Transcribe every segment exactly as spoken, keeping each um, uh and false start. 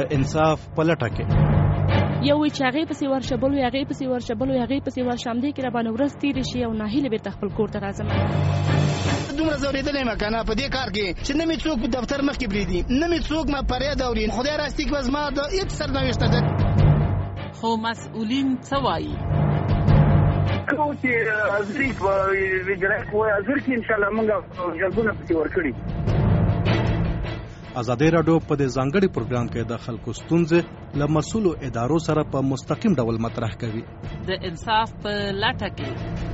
د انصاف په لټه کې. یو وی چې هغې پسې ورشه، بل وی هغې پسې ورشه، بل وی هغې پسې ورشه، همدې کې راباندې ورځ تېرې شي او ناهیلې بېرته خپل کور ته راځم. دومره ځورېدلی یم که نه په دې کار کې چې نه مې څوک دفتر مخکې پرېږدي، نه مې څوک ما فریاد اوري. خدای راستي که زما د هېڅ سرنوشته ده. خو مسؤلین څه وایي؟ کوم چې حاضري په وجرایت وایي حاضر کې انشاءالله موږ جلبونه پسې ورکړي. ازادي راډیو په دې ځانګړي پروګرام کې د خلکو ستونزې له مسؤلو ادارو سره په مستقیم ډول مطرح کوي. د انصاف په لټه کې.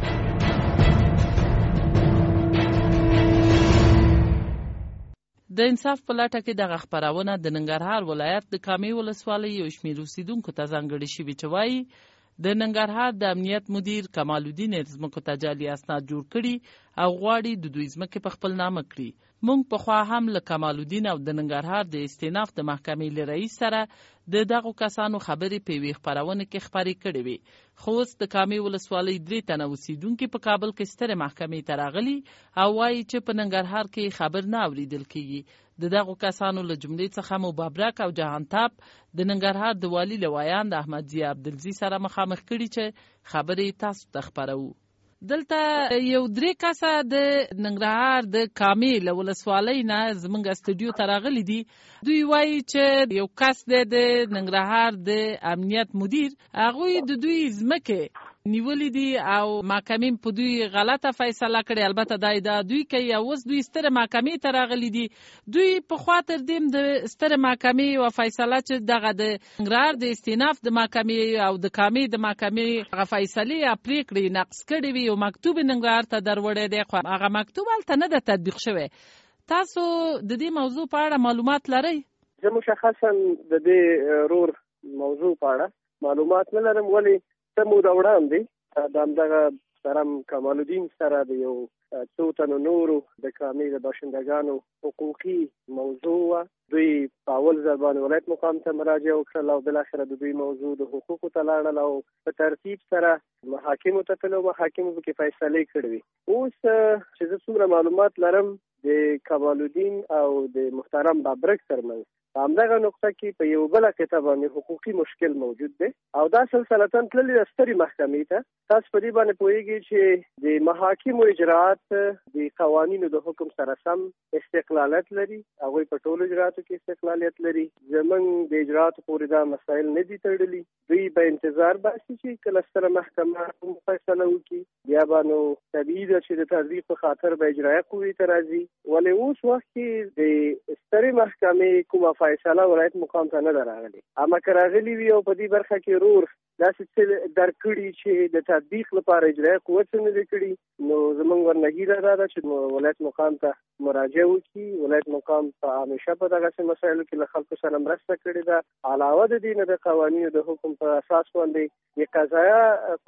د انصاف په لټه کې دغه خپرونه د ننګرهار ولایت د کامې ولسوالۍ یو شمېر اوسېدونکو ته ځانګړې شوې چې وایي د ننګرهار د امنیت مدیر کمال الدین ځمکو ته جعلي اسناد جوړ کړي او غواړي د دوی ځمکې په خپل نامه کړي. موږ پخوا هم له کمال الدین او د ننګرهار د استیناف د محکمې له رئیس سره د دغو کسانو خبرې په یوې خپرونه کې خپرې کړې وې. خو اوس د کامې ولسوالۍ درې تنه اوسېدونکي په کابل کې سترې محکمې ته راغلي او وایي چې په ننګرهار کې خبر نه اورېدل کېږي. د دغو کسانو له جملې څخه مو بابرک او جهانتاپ د ننګرهار د والي له ویاند احمد ضیا عبدالزي سره مخامخ کړي چې خبرې تاسو ته خپروو. دلته یو درې کسه د ننګرهار د کامې له ولسوالۍ نه زموږ استودیو ته راغلي دي. دوی وایي چې یو کس دی د ننګرهار د امنیت مدیر، هغوی د دوی ځمکې نیولې دي او محکمې په دوی غلطه فیصله کړې. البته دا ادعا دوی کوي او اوس دوی سترې محکمې ته راغلي دي. دوی پخوا تر دې د سترې محکمې یوه فیصله چې دغه د ننګرهار د استیناف د محکمې او د کامې د محکمې هغه فیصلې یا پرېکړې نقض کړې وي، یو مکتوب ننګرهار ته دروړی دی، خو هغه مکتوب هلته نه ده تطبیق شوی. تاسو د دې موضوع په اړه معلومات لرئ؟ زه مشخصا د دې رور موضوع په اړه معلومات نه لرم. ولې څه موده وړاندې د همدغه محترم کمال الدین سره د یو څو تنو نورو د کامې د باشندګانو حقوقي موضوع وه. دوی په اول ځل باندې ولایت مقام ته مراجعه وکړل او بالاخره د دوی موضوع د حقوقو ته لاړل او په ترتیب سره محاکمو ته تلل او محاکمو پکې فیصلې کړې وې. اوس چې زه څومره معلومات لرم د کمال الدین او د محترم بابرک ترمنځ په همدغه نقطه کې په یو بله قطعه باندې حقوقي مشکل موجود دی او دا سلسلتاً تللې ده سترې محکمې ته. تاسو په دې باندې پوهېږئ چې د محاکمو اجراعات د قوانینو د حکم سره سم استقلالت لري. هغوی په ټولو اجراعاتو کې استقلالیت لري. زموږ د اجراعاتو پورې دا مسایل نه دي تړلي. دوی به انتظار باسي چې کله ستره محکمه فیصله وکړي، بیا به نو طبیعي ده چې د تطبیق په خاطر به اجرایه قوې ته راځي. ولې اوس وخت کې د سترې محکمې کومه فیصله ولایت مقام ته نه ده راغلې. اما که راغلي وي او په دې برخه کې رور داسې څه درک کړي چې د تطبیق لپاره اجرایه قوه څه نه دي کړي، نو زموږ ورنګیره دا ده چې ولایت مقام ته مراجعه وکړي. ولایت مقام په همیشه په دغسې مسایلو کې له خلکو سره مرسته کړې ده. علاوه د دې نه د قوانینو د حکم په اساس باندې د قضایه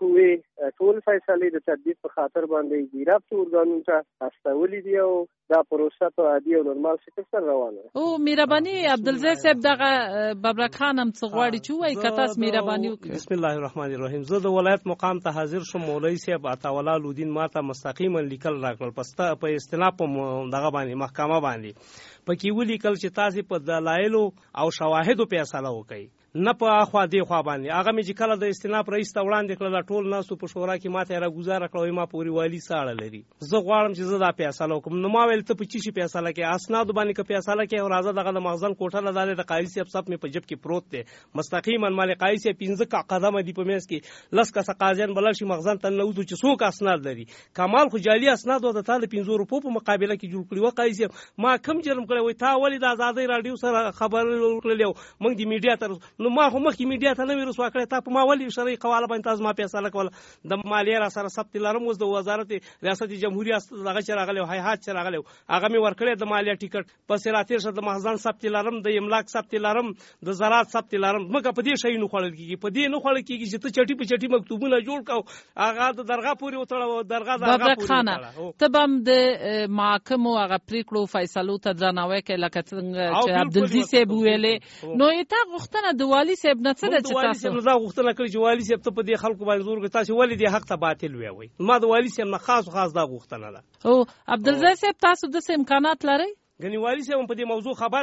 قوې ټول فیصلې د تطبیق په خاطر باندې د رابطې ارګانونو ته استولي دي او دا پروسه په عادي او نورمال شکل سره روانه ده. او مهرباني عبدالزی صاحب دغه بابرک خان هم څه غواړي چې وایي که تاسو مهرباني وکړئ. بسم الله الرحمن الرحیم. زه د ولایت مقام ته حاضر شوم. مولوي صاحب عطاوالله الدین ما ته مستقیما لیکل راکړل پسته په استناف په دغه باندې محکمه باندې پکې ولیکل چې تاسو په دلایلو او شواهدو فیصله وکړئ، نه په اخوا دی خوا باندې. هغه مې چې کله د استناف رئیس ته وړاندې کړل ټول ناسو په شورا کې ماته راګوزاره کړو ما پوری والی ساړه لري. زه غواړم چې زه دا فیصله وکړم. نو ما ویل ته په چی شي فیصله کې؟ اسناد باندې که فیصله کې او راځه دغه د مخزن کوټه لاره د قاضي صاحب صاحب مې په جب کې پروت دی مستقیما مال قاضي صاحب پنځه قدمه دی په میز کې لس کسه قاضیان بلل شي مخزن ته نه وځو چې څوک اسناد لري. کمال خو جعلي اسناد او د تعالی پنځه روپو په مقابله کې جوړ کړی و. قاضي صاحب ما کم جرم کړی وای تا ولې د آزادۍ رادیو سره خبر ورکړلو موږ د میډیا ته نو ما خو مخکې میډیا ته نه رسوا کړی تا په ما ولې شرعي قواله باندې تاسو ما فیصله کوله. د مالیې را سره ثبت لرم اوس د وزارت ریاست جمهوریت دغه چې راغلی او هیئات چې راغلی هغه مې ورکړی د مالیه ټیکټ پسې راتېر شه د مخزن ثبت لرم د املاک ثبت لرم د زراعت ثبت لرم. مګر په دې شی نه خوړل کېږي په دې نه خوړل کېږي چې ته چټي په چټي مکتوبونه جوړ کړو هغه د درغه پورې وتړه درغه درغه پورې وتړه. ته به هم د محاکمو هغه پرېکړو فیصلو ته درناوی کوې لکه څنګه چې عبدالزي صاحب ویلې. نو تا غوښتنه د والي صاحب نه څه ده چې والي صاحب دا غوښتنه کړې چې والي صاحب ته په دې خلکو باندې زور کوي تاسو ولې دې حق ته باطل وایي. ما د والي صاحب نه خاص خاص دا غوښتنه ده. او عبدالزی صاحب تاسو د امکانات لرئ؟ ګنې والي صاحب په دې موضوع خبر دی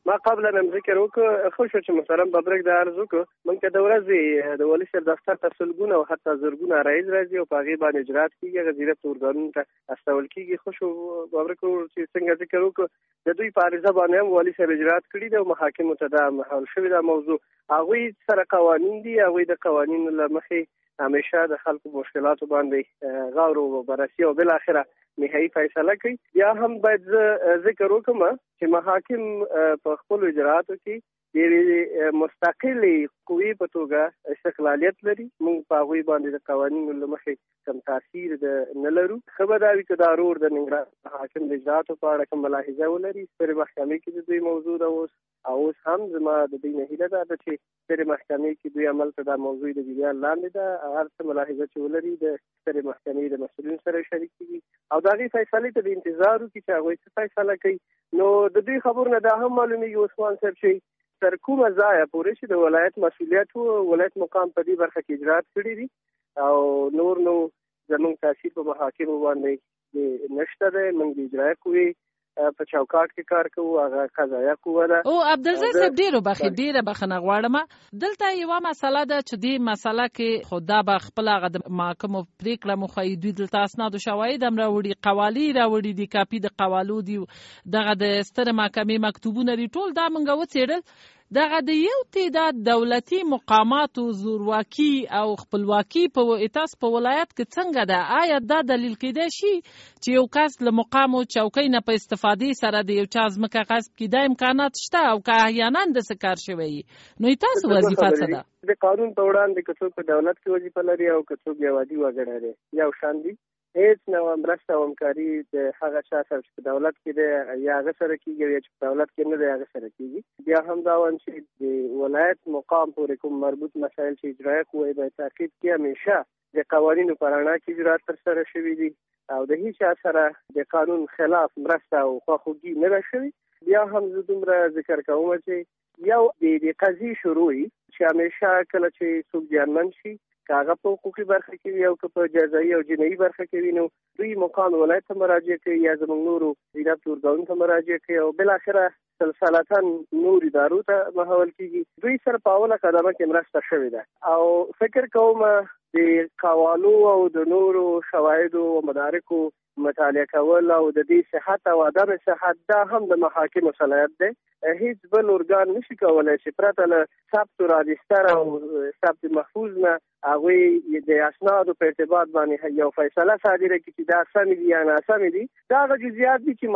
ما قبل هم ذکر وکړ خو شو چې محترم ببرک د عرض وکړ موږ ته د ورځې د والي صاحب دفتر ته سلګونه او حتی زرګونه رایز راځي او په هغې باندې اجرات کېږي غزیرت ارګانونو ته استول کېږي. خو شو ببرک چې څنګه ذکر وکړ د دوی په عریضه باندې هم والي صاحب اجرات کړي دي او محاکمو ته دا محول شوې ده موضوع. هغوی سره قوانین دي، هغوی د قوانینو له مخې همیشه د خلکو مشکلاتو باندې غور او بررسي او بالاخره نهایي فیصله کوي. بیا هم باید ذکر وکړم چې محاکم په خپلو اجرااتو کې ډېرې مستقلې قوې په توګه استقلالیت لري. موږ په هغوی باندې د قوانینو له مخې کوم تاثیر نه لرو. ښه به دا وي که دا رور د ننګرهار حاکم د اجرااتو په اړه کوم ملاحظه ولري. سترې محکمې کې د دوی موضوع ده اوس او اوس هم زما د دوی نه هیله ده چې سترې محکمې کې دوی عمل ته دا موضوع د جریان لاندې ده. هر څه ملاحظه چې ولري د سترې محکمې د مسؤلینو سره شریک کړي او د هغې فیصلې ته د انتظار وکړي چې هغوی څه فیصله کوي. نو د دوی خبرو نه دا هم معلومیږي عثمان صاحب چې تر کومه ځایه پورې چې د ولایت مسؤلیت و ولایت مقام په دې برخه کې اجرات کړي دي او نور نو زموږ تاثیر په محاکمو باندې نشته دی. موږ د اجرایه قوې په چوکاټ کې کار کوو، هغه قضایه قوه ده. او عبدالزی صاحب ډېره بخښئ ډېره بخښنه غواړم. دلته یوه مسله ده چې دې مسله کې خو دا به خپله هغه د محاکمو پرېکړه مو ښایي دوی دلته اسناد و شواهد هم راوړي، قوالې راوړي دي، کاپي د قوالو دي، دغه د سترې محکمې مکتوبونه دي، ټول دا موږ وڅېړل. دغه د یو تعداد دولتي مقاماتو زورواکي او خپلواکي په تاسو په ولایت کې څنګه ده؟ آیا دا دلیل کېدای شي چې یو کس له مقام او چوکۍ نه په استفادې سره د یو چا ځمکه غصب کړي؟ دا امکانات شته او که احیانا داسې کار شوی وي نو تاسو وظیفه څه ده؟ د قانون په وړاندې که څوک په دولت کې وظیفه لري او که څوک یو عادي وګړی دی یو شان دي. هیڅ نوع مرسته او همکاري د هغه چا سره چې په دولت کې دی یا هغه سره کېږي یا چې په دولت کې نه دی هغه سره کېږي. بیا هم دا وایم چې د ولایت مقام پورې کوم مربوط مسایل چې اجرایه قوې باید تعقیب کړي همیشه د قوانینو په رڼا کې اجرات ترسره شوي دي او د هیڅ چا سره د قانون خلاف مرسته او خواخوږي نه ده شوې. بیا هم زه دومره ذکر کوم چې یو د قضیې شروع چې همیشه کله چې څوک زیانمن شي که هغه په حقوقي برخه کې وي او که په جزایي او جنایي برخه کې وي نو دوی مقام ولایت ته مراجعه کوي یا زموږ نورو ضبط ارګانونو ته مراجعه کوي او بالاخره سلسلتا نور ادارو ته محول کېږي. دوی سره په اوله قدمه کې مرسته شوې ده او فکر کوم د قوالو او د نورو شواهدو او مدارکو مطالعه کول او د دې صحت او عدم صحت دا هم د محاکمو صلاحیت دی. هیڅ بل ارګان نشي کولی چې پرته له ثبت راجستر او ثبت محفوظ نه هغوی د اسنادو په ارتباط باندې یو فیصله صادره کړي چې دا سمې دي یا ناسمې دي. دا هغه جزئیات دي چې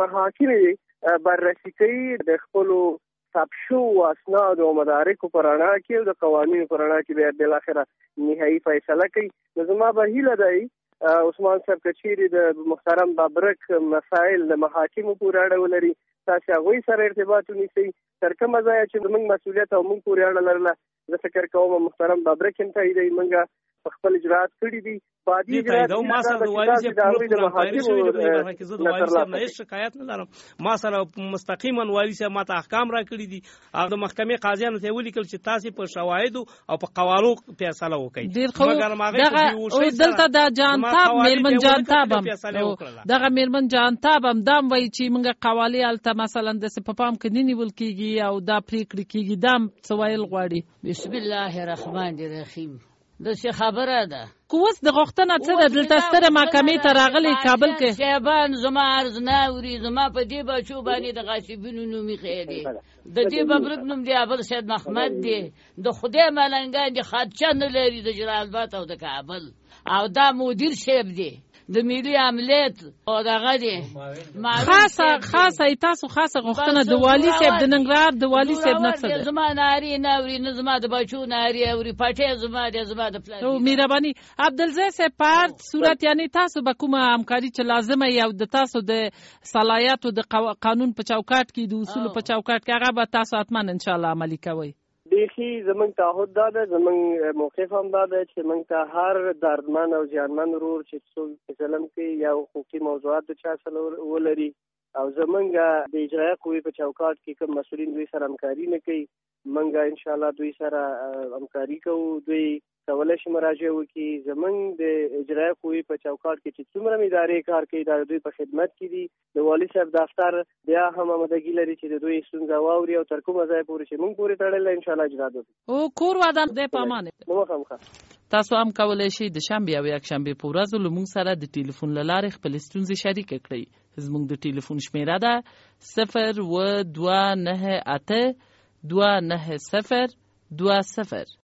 محاکم بررسي کوي د خپلو ثبت شوو اسنادو او مدارکو په رڼا کې او د قوانینو په رڼا کې بیا بالاخره نهایي فیصله کوي. نو زما به هیله دی عثمان صاحب که چیرې د محترم ببرک مسایل د محاکمو پورې اړه ولري تاسو هغوی سره ارتباط ونیسئ. تر کومه ځایه چې زموږ مسؤلیت او موږ پورې اړه لرله زه فکر کوم محترم ببرک هم تاییدوي موږ په خپل اجرات کړي دي. بعدي اجرات ما سره د والي صاحب د محاکمو کې زه د والي صاحب نه هیڅ شکایت نه لرم. ما سره مستقیما والي صاحب ماته احکام را کړي دي او د محکمې قاضیانو ته ولیکل چې تاسو په شواهدو او په قوالو فیصله وکړئ. مګر ماغه دلته د جانتاب میرمن جانتاب هم دغه میرمن جانتاب هم دام وایي چې موږ قوالې هلته مثلا داسې په پام کې نه نیول کېږي او دا پرېکړې کېږي. دا هم څه ویل غواړي؟ بسم الله الرحمن الرحیم. د څه خبره ده کو اوس د غوښتنه څه ده؟ دلته ستره محکمې ته راغلي کابل کې شیبان زما عرض نه اوري. زما په دې بچو باندې د غاصبینو نوم یې دی، د دې ببرک نوم دی ابل سید محمد دی، د خدای ملنګان دي، خدچه نه لري د جلال آباد او د کابل او دا مدیر شیب دی د ملي عملیات او دغه دی خاصه خاصه تاسو خاصه غوښتنه د والي صاحب د ننګرهار د والي صاحب نه څه ده؟ زما ناری نه اوري نه زما د بچو ناری اوري پټه زما د زما د پلان. او مهرباني عبدالزی صاحب په صورت یعنی تاسو به کومه همکاري چې لازمه یو د تاسو د صلاحیتو د قانون په چوکاټ کې د اصول په چوکاټ کې هغه به تاسو حتما ان شاء الله عملي کوئ. بیخي زمونږ تعهد دا ده، زمونږ موقف هم دا ده چې موږ ته هر دردمن او زیانمن ورور چې څوک ظلم کوي یا حقوقي موضوعات د چا سره ولري او زمونږ د اجرایه قوې په چوکاټ کې کوم مسؤلین دوی سره همکاري نه کوي، موږ ان شاء الله دوی سره همکاري کوو. دوی کولی شي مراجعه وکړي. زمونږ د اجرایه قوې په چوکاټ کې چې څومره ادارې کار کوي دا دوی په خدمت کې دي. د والي صاحب دفتر بیا هم آمادګي لري چې د دوی ستونزه واوري او تر کومه ځای پورې چې موږ پورې تړلې ان شاء الله اجرا وکړو. او کور ودان د پامانه مخامخ تاسو هم کولای شئ د شنبه او یک شنبه په ورځ له موږ سره د ټلیفون له لارې خپل ستونزې شریک کړئ. زموږ د ټلیفون شمیره ده صفر و دوه نه اته دوه نه صفر دوه صفر.